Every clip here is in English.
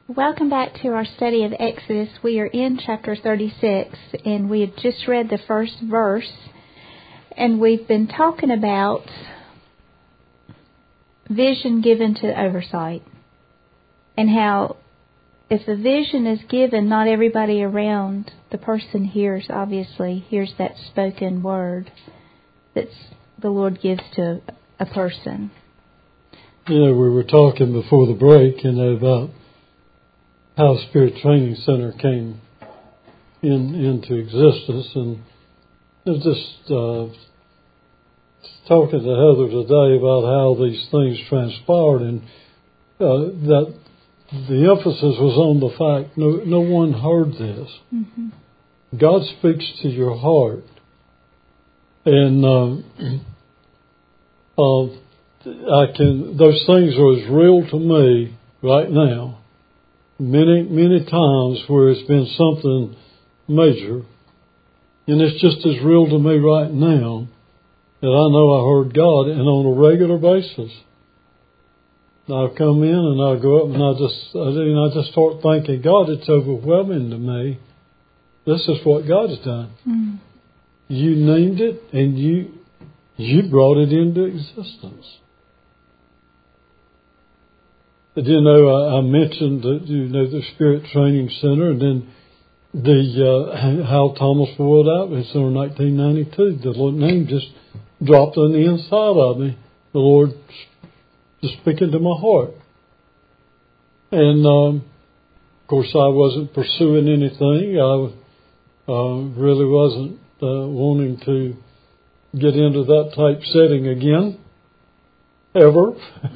Welcome back to our study of Exodus. We are in chapter 36, and we had just read the first verse, and we've been talking about vision given to oversight, and how if a vision is given, not everybody around the person hears that spoken word that the Lord gives to a person. We were talking before the break, about how Spirit Training Center came into existence, and I was just talking to Heather today about how these things transpired, and that the emphasis was on the fact no one heard this. Mm-hmm. God speaks to your heart, and those things are as real to me right now. Many times where it's been something major, and it's just as real to me right now that I know I heard God, and on a regular basis. I'll come in and I'll go up and I just start thanking God. It's overwhelming to me. This is what God has done. Mm. You named it, and you brought it into existence. But, I mentioned the Spirit Training Center, and then how Thomas World Outreach Center in 1992. The Lord name just dropped on the inside of me. The Lord just speaking to my heart. And, of course, I wasn't pursuing anything. I really wasn't wanting to get into that type setting again, ever.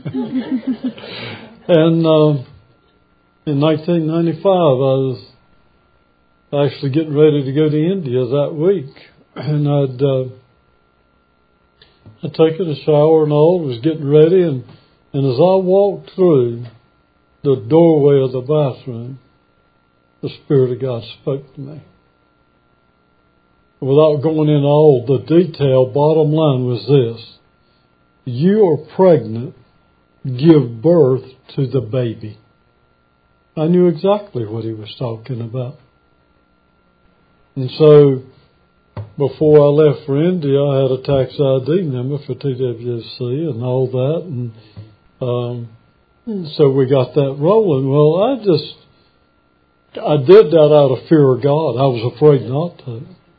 And in 1995, I was actually getting ready to go to India that week. And I'd taken a shower and all, was getting ready, and as I walked through the doorway of the bathroom, the Spirit of God spoke to me. Without going into all the detail, bottom line was this: you are pregnant, give birth to the baby. I knew exactly what he was talking about. And so, before I left for India, I had a tax ID number for TWC and all that, and so we got that rolling. Well, I did that out of fear of God. I was afraid not to.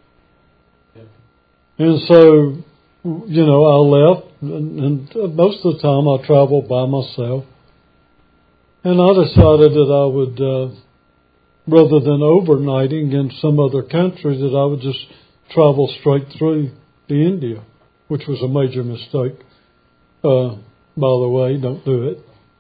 And so, I left, and most of the time I traveled by myself. And I decided that I would, rather than overnighting in some other country, that I would just travel straight through to India, which was a major mistake. By the way, don't do it.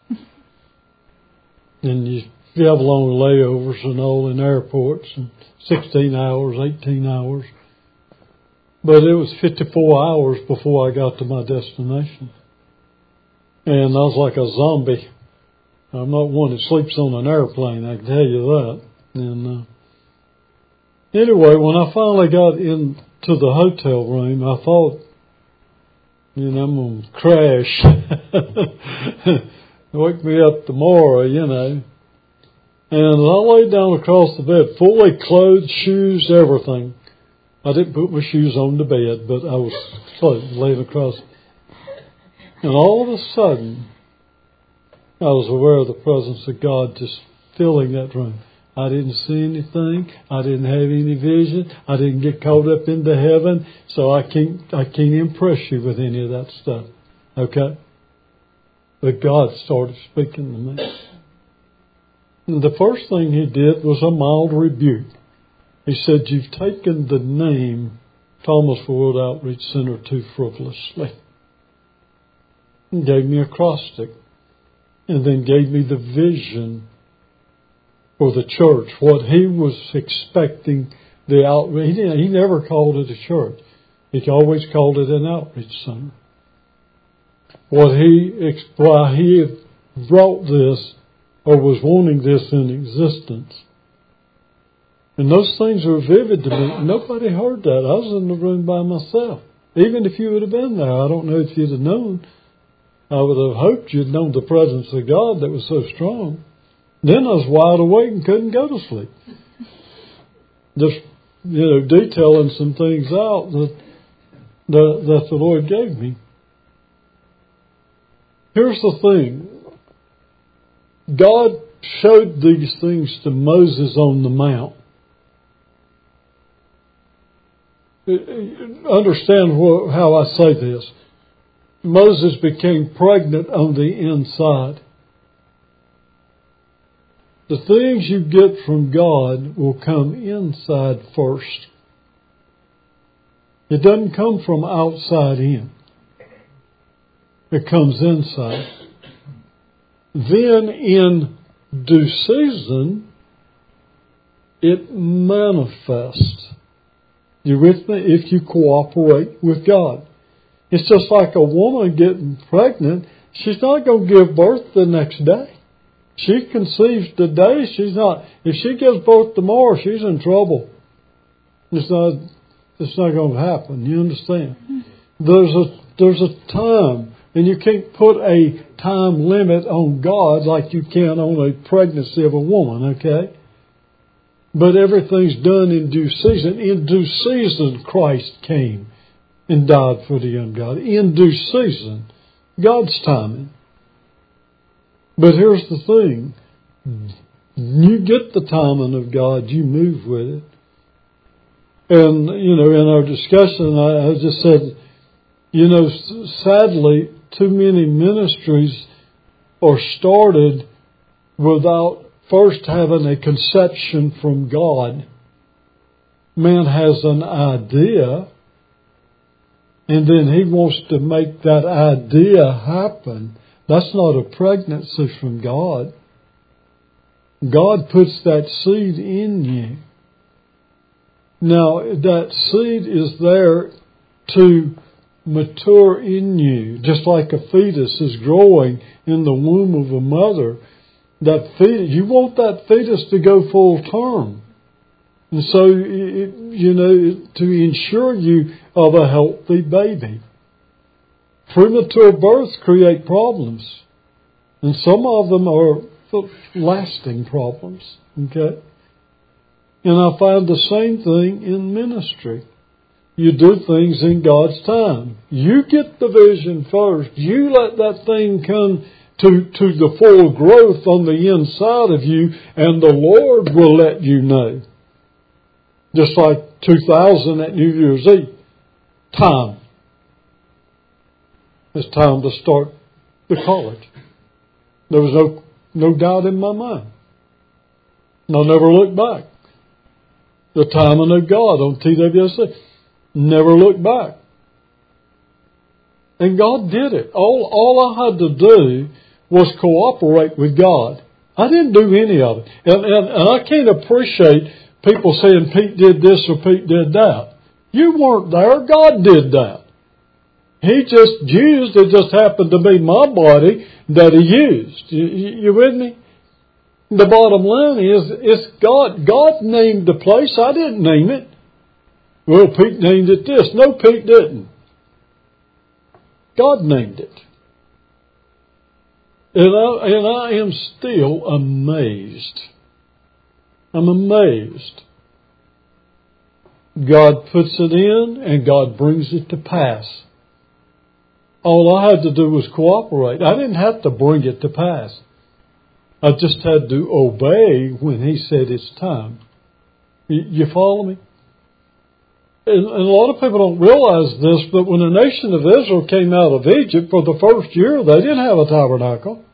And if you have long layovers and all in airports, and 16 hours, 18 hours. But it was 54 hours before I got to my destination. And I was like a zombie. I'm not one that sleeps on an airplane, I can tell you that. And anyway, when I finally got into the hotel room, I thought, I'm going to crash. Wake me up tomorrow, And I laid down across the bed, fully clothed, shoes, everything. I didn't put my shoes on the bed, but I was laying across. And all of a sudden, I was aware of the presence of God just filling that room. I didn't see anything. I didn't have any vision. I didn't get caught up into heaven. So I can't impress you with any of that stuff. Okay? But God started speaking to me. And the first thing He did was a mild rebuke. He said, you've taken the name Thomas World Outreach Center too frivolously. And gave me a acrostic. And then gave me the vision for the church, what He was expecting the outreach. He never called it a church. He always called it an outreach center. Why He brought this, or was wanting this in existence. And those things were vivid to me. Nobody heard that. I was in the room by myself. Even if you would have been there, I don't know if you'd have known. I would have hoped you'd known the presence of God that was so strong. Then I was wide awake and couldn't go to sleep. Just, detailing some things out that the Lord gave me. Here's the thing. God showed these things to Moses on the mount. Understand how I say this. Moses became pregnant on the inside. The things you get from God will come inside first. It doesn't come from outside in. It comes inside. Then in due season, it manifests. You with me? If you cooperate with God. It's just like a woman getting pregnant. She's not going to give birth the next day. She conceives today. If she gives birth tomorrow, she's in trouble. It's not going to happen. You understand? There's a time, and you can't put a time limit on God like you can on a pregnancy of a woman, okay? But everything's done in due season. In due season, Christ came and died for the ungodly. In due season. God's timing. But here's the thing. You get the timing of God, you move with it. And, in our discussion, I just said, sadly, too many ministries are started without first having a conception from God. Man has an idea, and then he wants to make that idea happen. That's not a pregnancy from God. God puts that seed in you. Now, that seed is there to mature in you, just like a fetus is growing in the womb of a mother. That fetus, you want that fetus to go full term. And so, to ensure you of a healthy baby. Premature births create problems. And some of them are lasting problems. Okay? And I find the same thing in ministry. You do things in God's time. You get the vision first. You let that thing come to the full growth on the inside of you, and the Lord will let you know. Just like 2000 at New Year's Eve. Time. It's time to start the college. There was no doubt in my mind. And I never looked back. The timing of God on TWSC. Never looked back. And God did it. All I had to do was cooperate with God. I didn't do any of it. And I can't appreciate people saying Pete did this or Pete did that. You weren't there. God did that. He just used, it just happened to be my body that He used. You with me? The bottom line is, it's God. God named the place. I didn't name it. Well, Pete named it this. No, Pete didn't. God named it. And I am still amazed. I'm amazed. God puts it in and God brings it to pass. All I had to do was cooperate. I didn't have to bring it to pass. I just had to obey when He said it's time. You follow me? And a lot of people don't realize this, but when the nation of Israel came out of Egypt for the first year, they didn't have a tabernacle.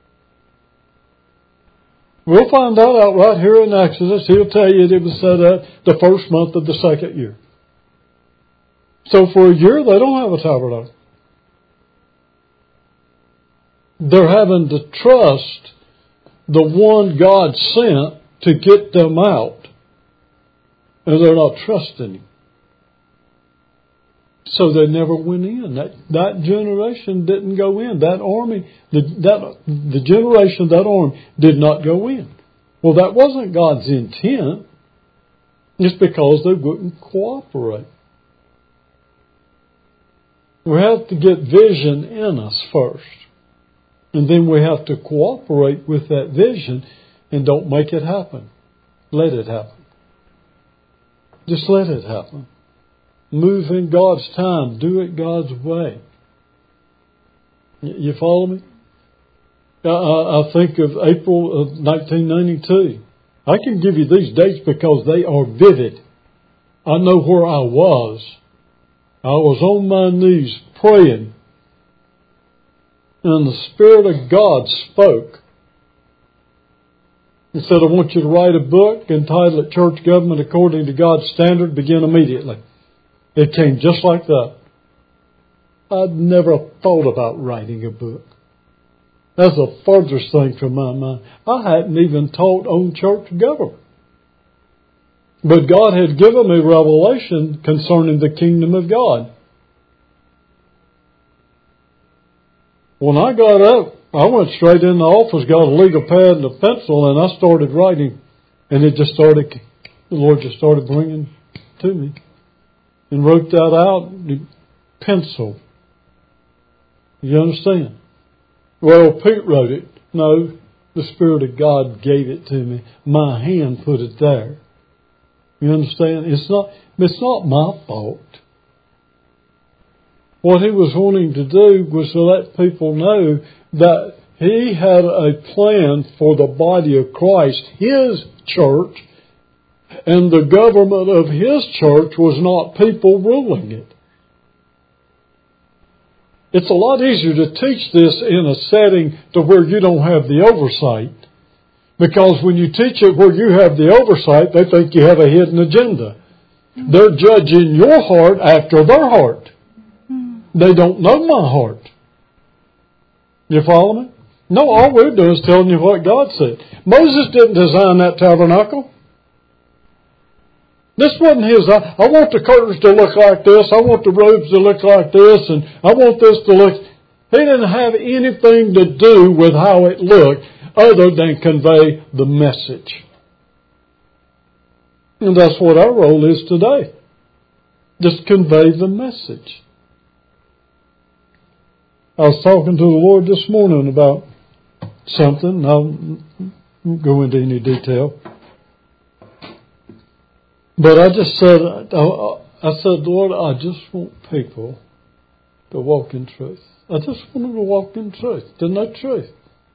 We'll find that out right here in Exodus. He'll tell you it was set up the first month of the second year. So for a year, they don't have a tabernacle. They're having to trust the one God sent to get them out. And they're not trusting Him. So they never went in. That generation didn't go in. That army, the generation of that army did not go in. Well, that wasn't God's intent. It's because they wouldn't cooperate. We have to get vision in us first. And then we have to cooperate with that vision. and don't make it happen. Let it happen. Just let it happen. Move in God's time. Do it God's way. You follow me? I think of April of 1992. I can give you these dates because they are vivid. I know where I was. I was on my knees praying. And the Spirit of God spoke. He said, I want you to write a book entitled it Church Government According to God's Standard. Begin immediately. It came just like that. I'd never thought about writing a book. That's the furthest thing from my mind. I hadn't even taught on church government. But God had given me revelation concerning the kingdom of God. When I got up, I went straight in the office, got a legal pad and a pencil, and I started writing. And the Lord just started bringing to me. And wrote that out in pencil. You understand? Well, Pete wrote it. No, the Spirit of God gave it to me. My hand put it there. You understand? It's not my fault. What he was wanting to do was to let people know that he had a plan for the body of Christ, his church, and the government of his church was not people ruling it. It's a lot easier to teach this in a setting to where you don't have the oversight. Because when you teach it where you have the oversight, they think you have a hidden agenda. They're judging your heart after their heart. They don't know my heart. You follow me? No, all we're doing is telling you what God said. Moses didn't design that tabernacle. This wasn't his. I want the curtains to look like this. I want the robes to look like this. And I want this to look. He didn't have anything to do with how it looked other than convey the message. And that's what our role is today. Just convey the message. I was talking to the Lord this morning about something. I won't go into any detail. But I just said, Lord, I just want people to walk in truth. I just want them to walk in truth, to know truth.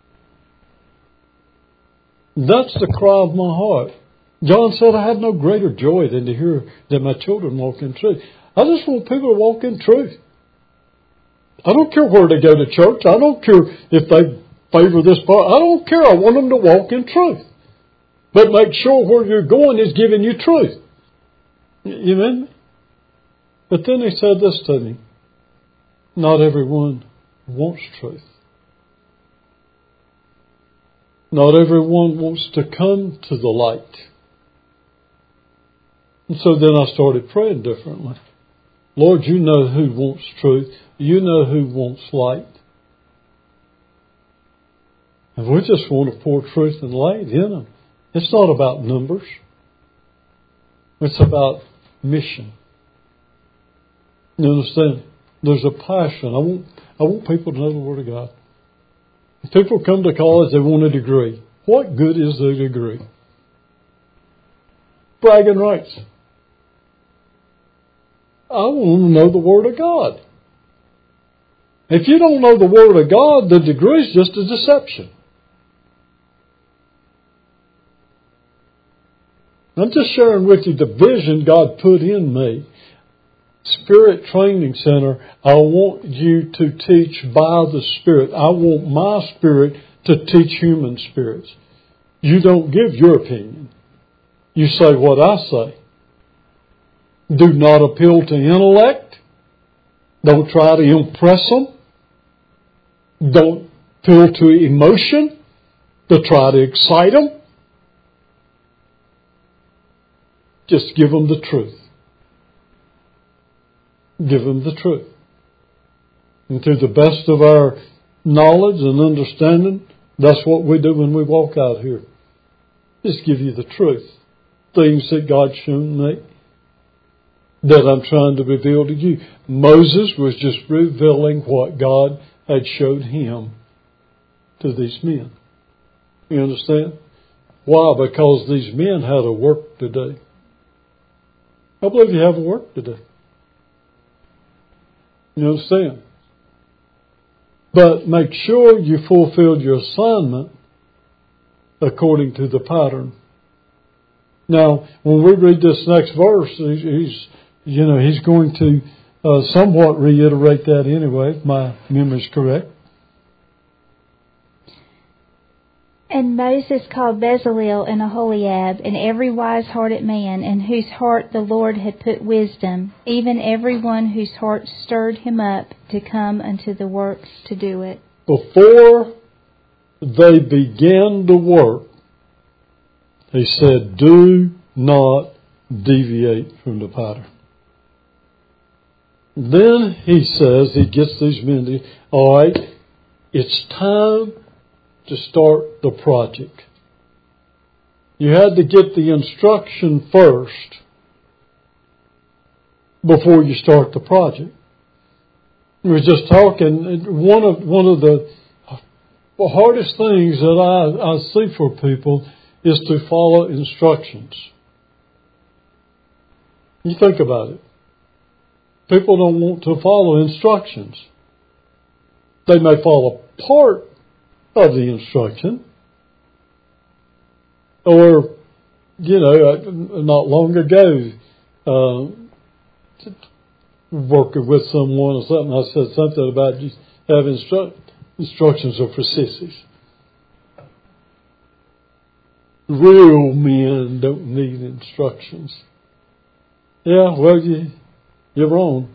That's the cry of my heart. John said, I have no greater joy than to hear that my children walk in truth. I just want people to walk in truth. I don't care where they go to church. I don't care if they favor this part. I don't care. I want them to walk in truth. But make sure where you're going is giving you truth. You mean? But then he said this to me. Not everyone wants truth. Not everyone wants to come to the light. And so then I started praying differently. Lord, you know who wants truth. You know who wants light. And we just want to pour truth and light in them. It's not about numbers. It's about mission. You understand? There's a passion. I want people to know the Word of God. If people come to college, they want a degree. What good is the degree? Bragging rights. I want to know the Word of God. If you don't know the Word of God, the degree is just a deception. I'm just sharing with you the vision God put in me. Spirit Training Center, I want you to teach by the Spirit. I want my spirit to teach human spirits. You don't give your opinion. You say what I say. Do not appeal to intellect. Don't try to impress them. Don't appeal to emotion to try to excite them. Just give them the truth. Give them the truth. And to the best of our knowledge and understanding, that's what we do when we walk out here. Just give you the truth. Things that God's shown me that I'm trying to reveal to you. Moses was just revealing what God had showed him to these men. You understand? Why? Because these men had a work to do. I believe you have a work to do. You understand? But make sure you fulfill your assignment according to the pattern. Now, when we read this next verse, he's going to somewhat reiterate that anyway, if my memory's correct. And Moses called Bezalel and Aholiab, and every wise-hearted man, in whose heart the Lord had put wisdom, even every one whose heart stirred him up to come unto the work to do it. Before they began the work, he said, do not deviate from the pattern. Then he says, he gets these men to, all right, it's time to start the project. You had to get the instruction first before you start the project. We were just talking, one of the hardest things that I see for people is to follow instructions. You think about it. People don't want to follow instructions. They may follow part of the instruction. Or, not long ago, working with someone or something, I said something about just having instructions are for sissies. Real men don't need instructions. Yeah, well, you're wrong.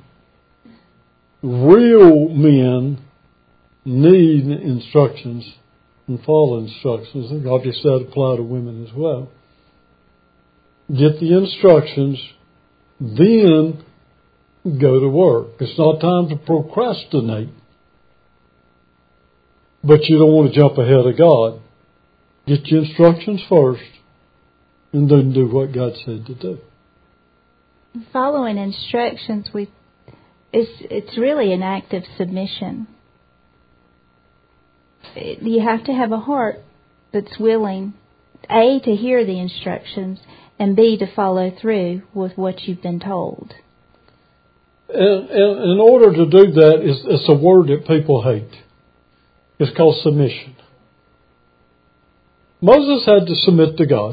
Real men need instructions and follow instructions. And obviously that apply to women as well. Get the instructions, then go to work. It's not time to procrastinate. But you don't want to jump ahead of God. Get your instructions first, and then do what God said to do. Following instructions, it's really an act of submission. You have to have a heart that's willing, A, to hear the instructions, and B, to follow through with what you've been told. And in order to do that, it's a word that people hate. It's called submission. Moses had to submit to God.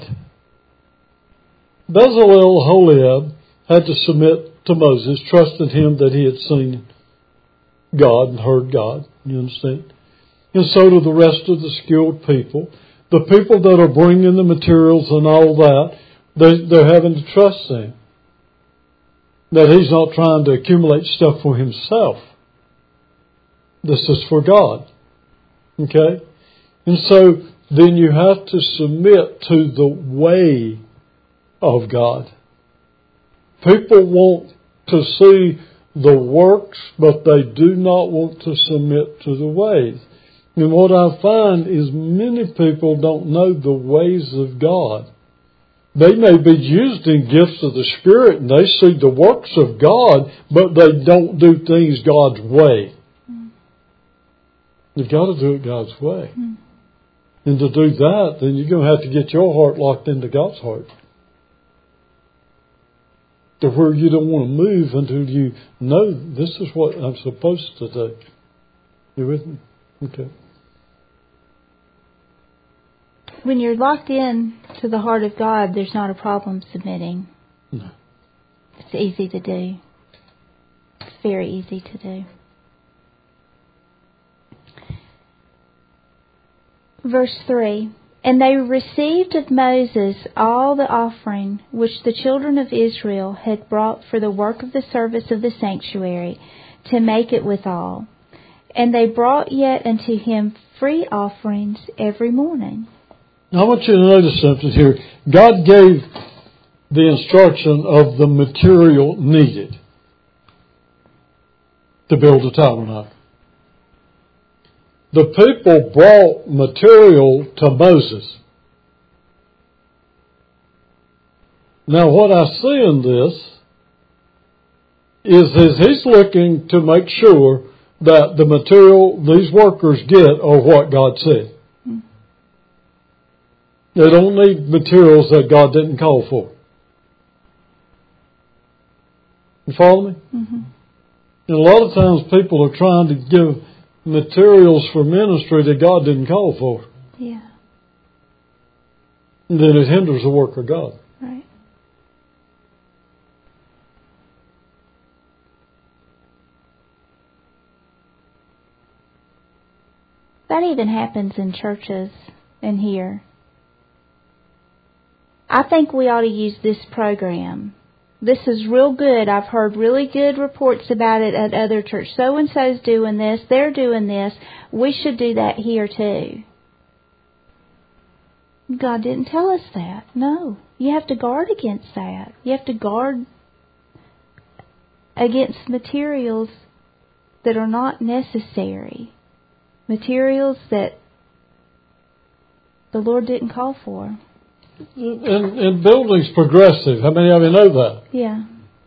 Bezalel, Aholiab, had to submit to Moses, trusting him that he had seen God and heard God. You understand? And so do the rest of the skilled people. The people that are bringing the materials and all that, they're having to trust him. That he's not trying to accumulate stuff for himself. This is for God. Okay? And so then you have to submit to the way of God. People want to see the works, but they do not want to submit to the ways. And what I find is many people don't know the ways of God. They may be used in gifts of the Spirit and they see the works of God, but they don't do things God's way. You've got to do it God's way. And to do that, then you're going to have to get your heart locked into God's heart. To where you don't want to move until you know this is what I'm supposed to do. You with me? Okay. When you're locked in to the heart of God, there's not a problem submitting. No. It's easy to do. It's very easy to do. Verse 3, and they received of Moses all the offering which the children of Israel had brought for the work of the service of the sanctuary, to make it withal. And they brought yet unto him free offerings every morning. Now I want you to notice something here. God gave the instruction of the material needed to build the tabernacle. The people brought material to Moses. Now what I see in this is he's looking to make sure that the material these workers get are what God said. They don't need materials that God didn't call for. You follow me? Mm-hmm. And a lot of times people are trying to give materials for ministry that God didn't call for. Yeah. And then it hinders the work of God. Right. That even happens in churches and here. I think we ought to use this program. This is real good. I've heard really good reports about it at other churches. So-and-so's doing this. They're doing this. We should do that here too. God didn't tell us that. No. You have to guard against that. You have to guard against materials that are not necessary. Materials that the Lord didn't call for. And building's progressive. How many of you know that? Yeah.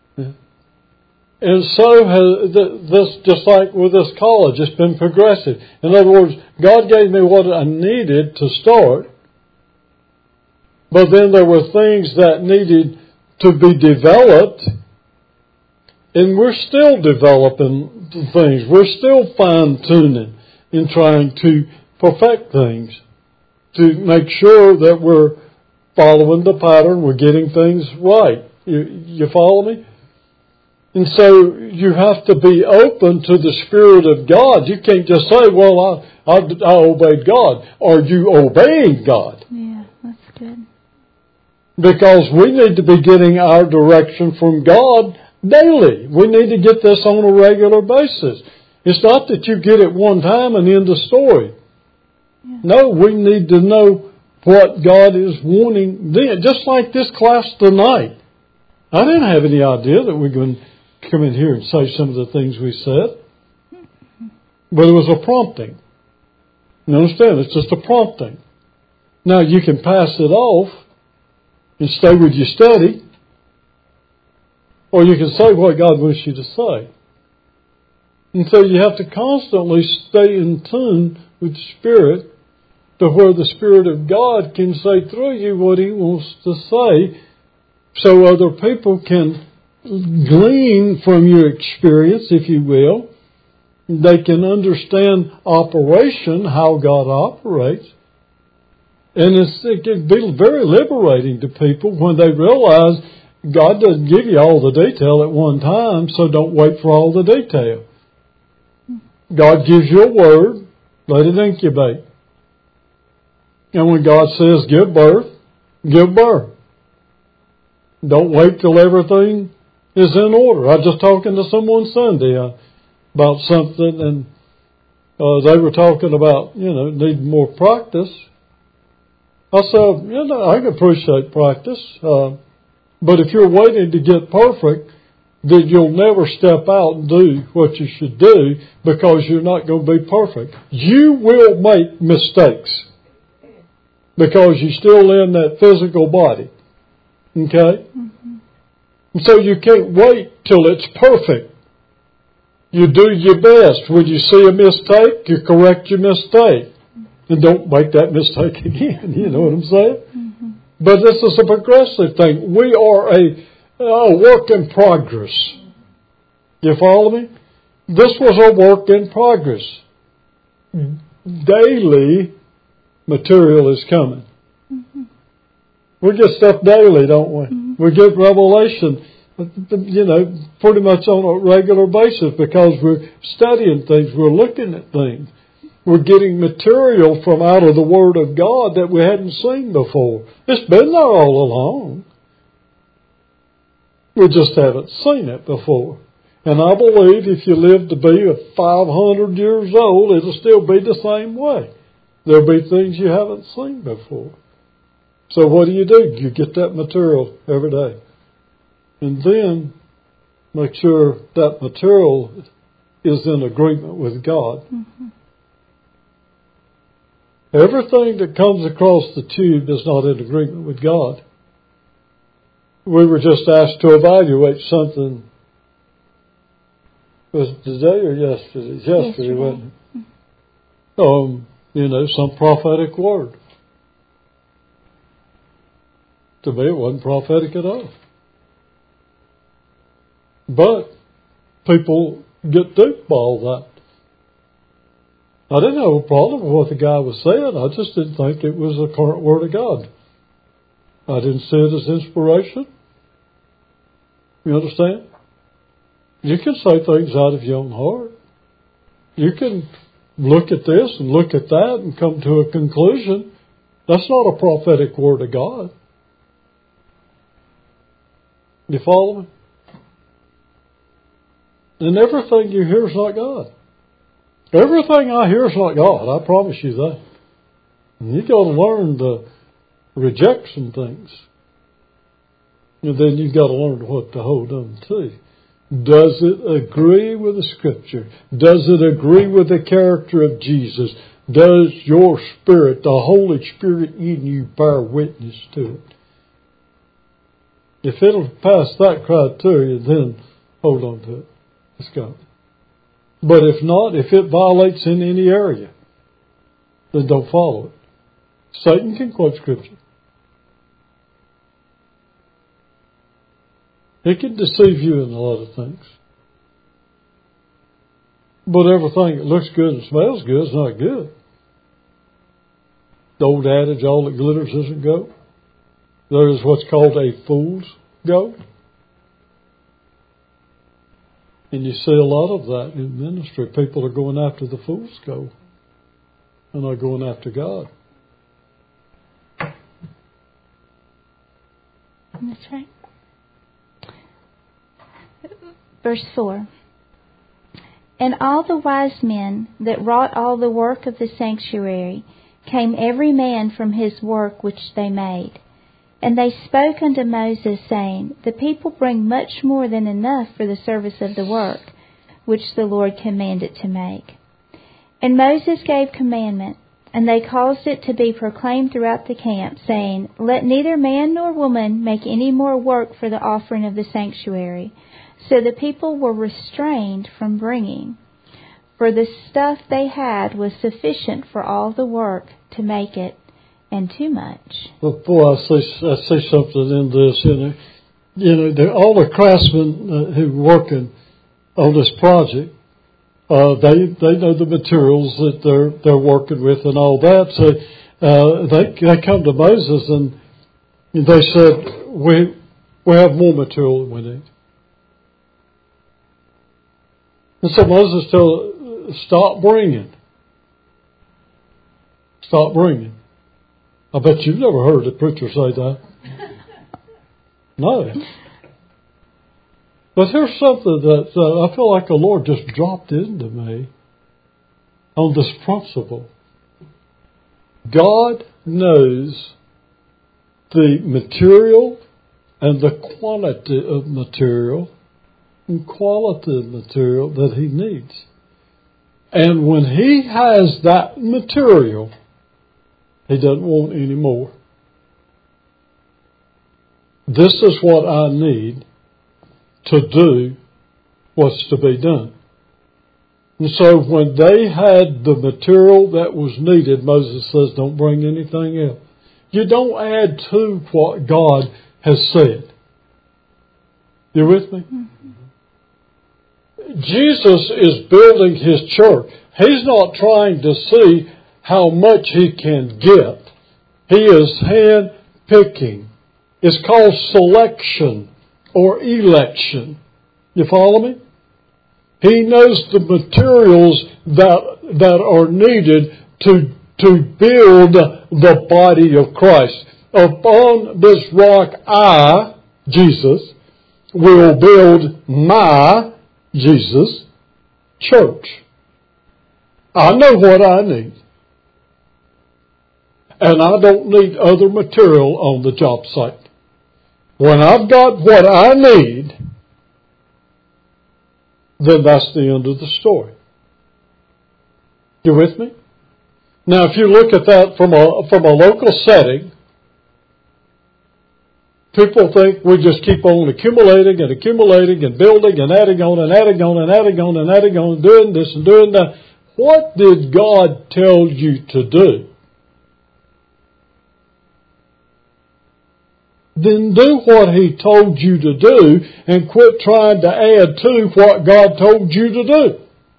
And so has this, just like with this college, it's been progressive. In other words, God gave me what I needed to start, but then there were things that needed to be developed, and we're still developing things. We're still fine-tuning and trying to perfect things to make sure that we're following the pattern, we're getting things right. You follow me? And so you have to be open to the Spirit of God. You can't just say, well, I obeyed God. Are you obeying God? Yeah, that's good. Because we need to be getting our direction from God daily. We need to get this on a regular basis. It's not that you get it one time and end the story. Yeah. No, we need to know what God is wanting then. Just like this class tonight. I didn't have any idea that we're going to come in here and say some of the things we said. But it was a prompting. You understand? It's just a prompting. Now you can pass it off and stay with your study. Or you can say what God wants you to say. And so you have to constantly stay in tune with the Spirit to where the Spirit of God can say through you what He wants to say so other people can glean from your experience, if you will. They can understand operation, how God operates. And it can be very liberating to people when they realize God doesn't give you all the detail at one time, so don't wait for all the detail. God gives you a word, let it incubate. And when God says give birth, give birth. Don't wait till everything is in order. I was just talking to someone Sunday about something, and they were talking about, needing more practice. I said, I can appreciate practice, but if you're waiting to get perfect, then you'll never step out and do what you should do because you're not going to be perfect. You will make mistakes because you're still in that physical body. Okay? Mm-hmm. And so you can't wait till it's perfect. You do your best. When you see a mistake, you correct your mistake. And don't make that mistake again. You know what I'm saying? Mm-hmm. But this is a progressive thing. We are a work in progress. You follow me? This was a work in progress. Daily material is coming. Mm-hmm. We get stuff daily, don't we? Mm-hmm. We get revelation, pretty much on a regular basis because we're studying things, we're looking at things. We're getting material from out of the Word of God that we hadn't seen before. It's been there all along. We just haven't seen it before. And I believe if you live to be 500 years old, it'll still be the same way. There'll be things you haven't seen before. So what do? You get that material every day. And then make sure that material is in agreement with God. Mm-hmm. Everything that comes across the tube is not in agreement with God. We were just asked to evaluate something. Was it today or yesterday? Yesterday, wasn't it? Some prophetic word. To me, it wasn't prophetic at all. But people get duped by all that. I didn't have a problem with what the guy was saying. I just didn't think it was a current Word of God. I didn't see it as inspiration. You understand? You can say things out of your own heart. You can look at this and look at that and come to a conclusion. That's not a prophetic Word of God. You follow me? And everything you hear is not God. Everything I hear is not God. I promise you that. And you got to learn to reject some things. And then you've got to learn what to hold on to. Does it agree with the Scripture? Does it agree with the character of Jesus? Does your spirit, the Holy Spirit in you, bear witness to it? If it'll pass that criteria, then hold on to it. It's God. But if not, if it violates in any area, then don't follow it. Satan can quote Scripture. It can deceive you in a lot of things. But everything that looks good and smells good is not good. The old adage, all that glitters isn't gold. There is what's called a fool's gold. And you see a lot of that in ministry. People are going after the fool's gold. And not going after God. That's right. Verse 4. And all the wise men that wrought all the work of the sanctuary came every man from his work which they made. And they spoke unto Moses, saying, The people bring much more than enough for the service of the work, which the Lord commanded to make. And Moses gave commandment, and they caused it to be proclaimed throughout the camp, saying, Let neither man nor woman make any more work for the offering of the sanctuary. So the people were restrained from bringing, for the stuff they had was sufficient for all the work to make it, and too much. Well, boy, I see something in this. All the craftsmen who are working on this project, they know the materials that they're working with and all that. So they come to Moses and they said, we have more material than we need. And so Moses told, stop bringing. Stop bringing. I bet you've never heard a preacher say that. No. But here's something that I feel like the Lord just dropped into me on this principle. God knows the material and the quantity of material and quality of material that He needs. And when He has that material, He doesn't want any more. This is what I need to do what's to be done. And so when they had the material that was needed, Moses says, don't bring anything else. You don't add to what God has said. You with me? Mm-hmm. Jesus is building His church. He's not trying to see how much He can get. He is hand-picking. It's called selection or election. You follow me? He knows the materials that are needed to build the body of Christ. Upon this rock I, Jesus, will build my, Jesus, church. I know what I need. And I don't need other material on the job site. When I've got what I need, then that's the end of the story. You with me? Now, if you look at that from a local setting, people think we just keep on accumulating and accumulating and building and adding on and adding on and adding on and adding on, doing this and doing that. What did God tell you to do? then do what He told you to do and quit trying to add to what God told you to do.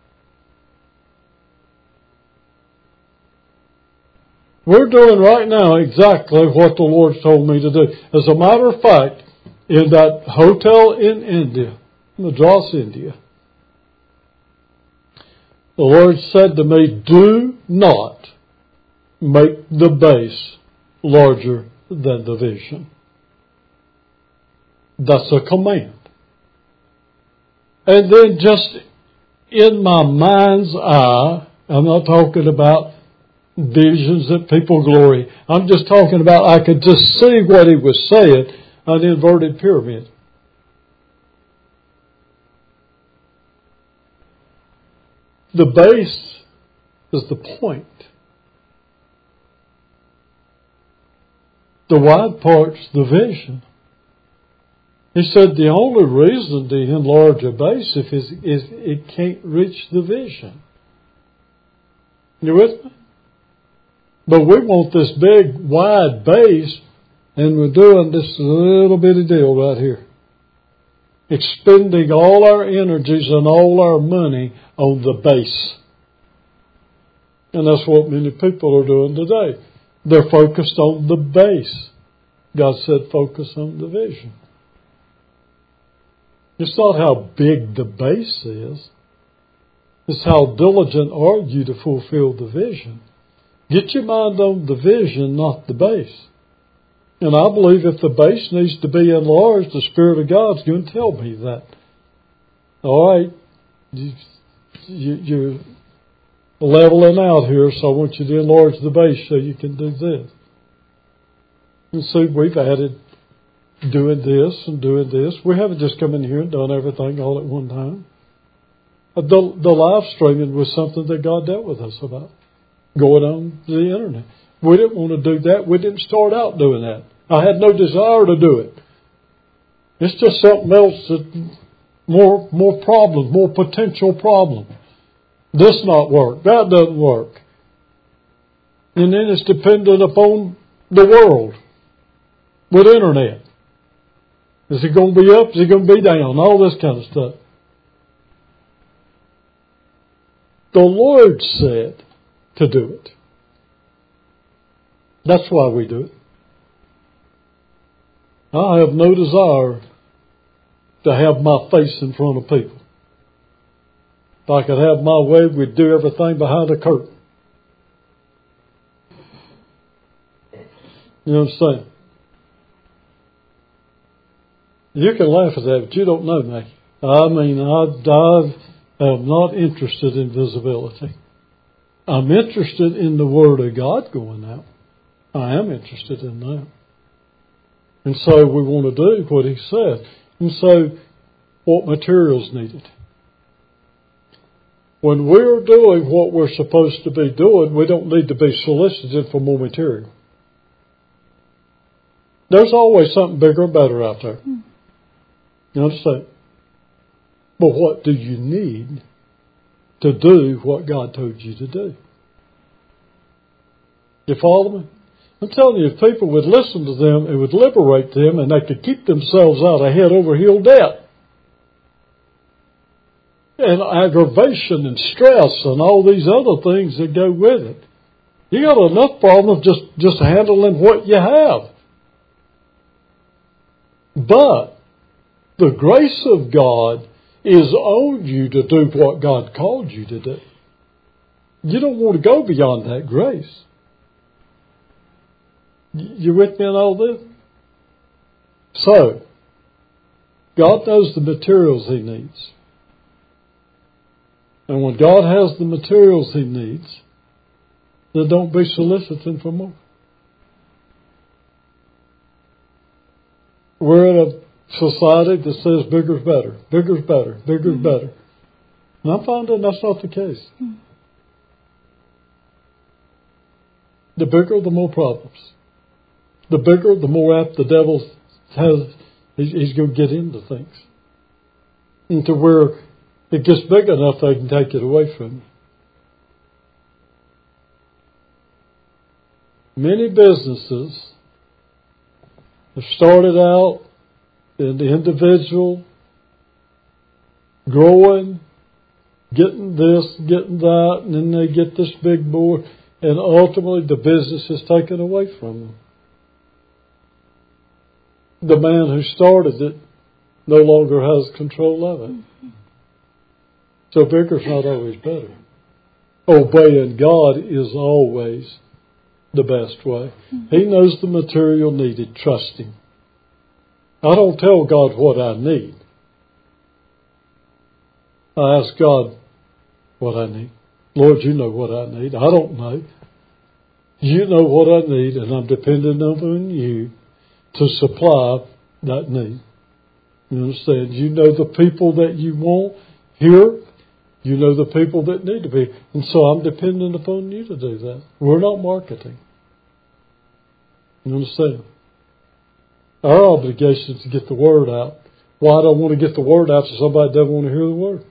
We're doing right now exactly what the Lord told me to do. As a matter of fact, in that hotel in India, Madras, India, the Lord said to me, do not make the base larger than the vision. That's a command. And then just in my mind's eye, I'm not talking about visions that people glory. I'm just talking about I could just see what He was saying, an inverted pyramid. The base is the point. The wide part's the vision. He said the only reason to enlarge a base is it can't reach the vision. You with me? But we want this big, wide base, and we're doing this little bitty deal right here. Expending all our energies and all our money on the base. And that's what many people are doing today. They're focused on the base. God said focus on the vision. It's not how big the base is. It's how diligent are you to fulfill the vision. Get your mind on the vision, not the base. And I believe if the base needs to be enlarged, the Spirit of God's going to tell me that. All right, you're leveling out here, so I want you to enlarge the base so you can do this. And see, we've added doing this and doing this. We haven't just come in here and done everything all at one time. The live streaming was something that God dealt with us about, going on the internet. We didn't want to do that. We didn't start out doing that. I had no desire to do it. It's just something else that more problems, more potential problems. This not work, that doesn't work. And then it's dependent upon the world with internet. Is it going to be up? Is it going to be down? All this kind of stuff. The Lord said to do it. That's why we do it. I have no desire to have my face in front of people. If I could have my way, we'd do everything behind a curtain. You know what I'm saying? You can laugh at that, but you don't know me. I mean, I am not interested in visibility. I'm interested in the Word of God going out. I am interested in that. And so we want to do what He said. And so, what materials needed? When we're doing what we're supposed to be doing, we don't need to be solicited for more material. There's always something bigger and better out there. You understand? But what do you need to do what God told you to do? You follow me? I'm telling you, if people would listen to them, it would liberate them and they could keep themselves out of head over heel debt. And aggravation and stress and all these other things that go with it. You got enough problems just handling what you have. But the grace of God is on you to do what God called you to do. You don't want to go beyond that grace. You with me on all this? So, God knows the materials He needs. And when God has the materials He needs, then don't be soliciting for more. We're in a society that says bigger's better, bigger's better, bigger's better. And I'm finding that's not the case. The bigger, the more problems. The bigger, the more apt the devil has, he's going to get into things. And to where it gets big enough they can take it away from you. Many businesses They started out in the individual, growing, getting this, getting that, and then they get this big board, and ultimately the business is taken away from them. The man who started it no longer has control of it. So bigger's not always better. Obeying God is always the best way. He knows the material needed. Trust Him. I don't tell God what I need. I ask God what I need. Lord, you know what I need. I don't know. You know what I need, and I'm dependent on you to supply that need. You understand? You know the people that you want here. You know the people that need to be. And so I'm dependent upon you to do that. We're not marketing. You understand? Our obligation is to get the word out. Well, I don't want to get the word out so somebody doesn't want to hear the word.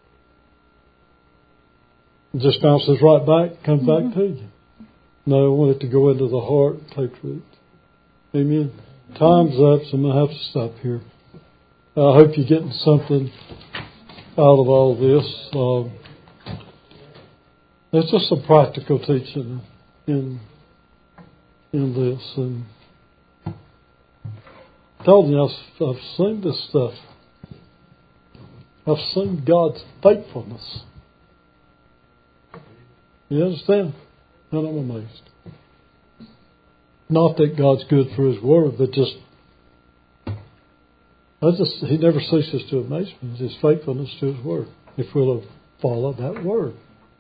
It just bounces right back, comes back to you. No, I want it to go into the heart and take root. Amen. Time's up, so I'm going to have to stop here. I hope you're getting something out of all this. There's just some practical teaching in this. And I told you, I've seen this stuff. I've seen God's faithfulness. You understand? And I'm amazed. Not that God's good for His Word, but He never ceases to amaze me. His faithfulness to His Word, if we'll follow that Word.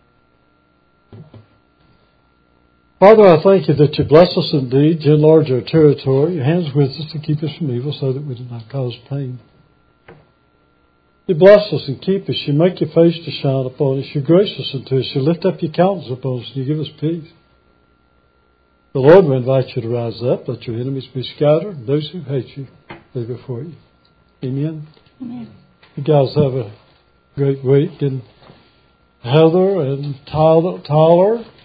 Father, I thank you that you bless us indeed, you enlarge our territory, your hands with us to keep us from evil so that we do not cause pain. You bless us and keep us. You make your face to shine upon us. You grace us unto us. You lift up your countenance upon us and you give us peace. The Lord will invite you to rise up. Let your enemies be scattered. And those who hate you, lay before you. Amen. Amen. You guys have a great week. And Heather and Tyler